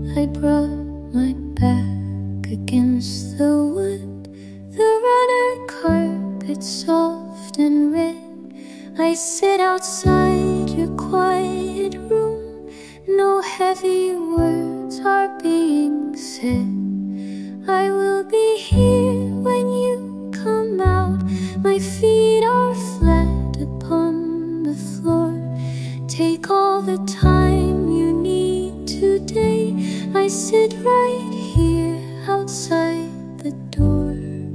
I brought my back against the wood, the runner carpet soft and red. I sit outside your quiet room, no heavy words are being said. I will be here when you come out. My feet are flat upon the floor. Take all the time you need today. I sit right here outside the door.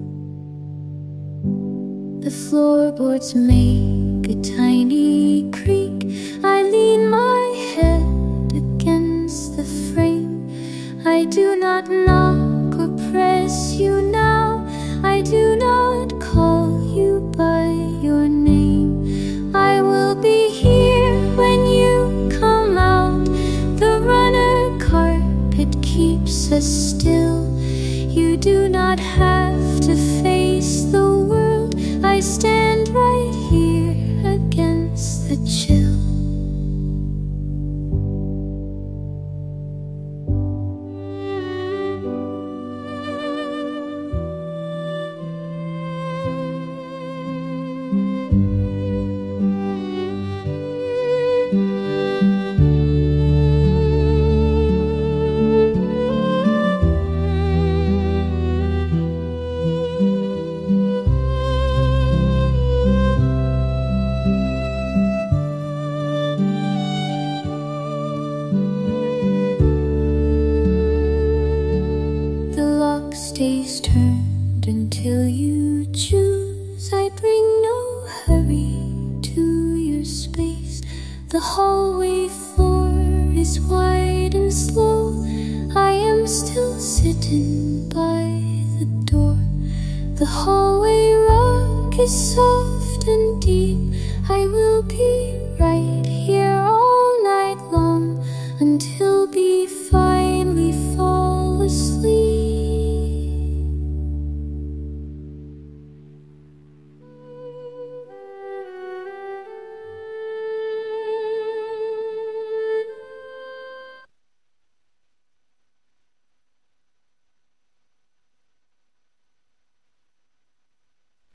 The floorboards make a tiny creak. I lean my head against the frame. I do not knock or press you now. I do not call you by your name. I will be here when you come out. The runner carpet keeps us still. You do not have to face the world. I stand right here against the chill. Stays turned until you choose. I bring no hurry to your space. The hallway floor is wide and slow. I am still sitting by the door. The hallway rug is soft and deep. I will be right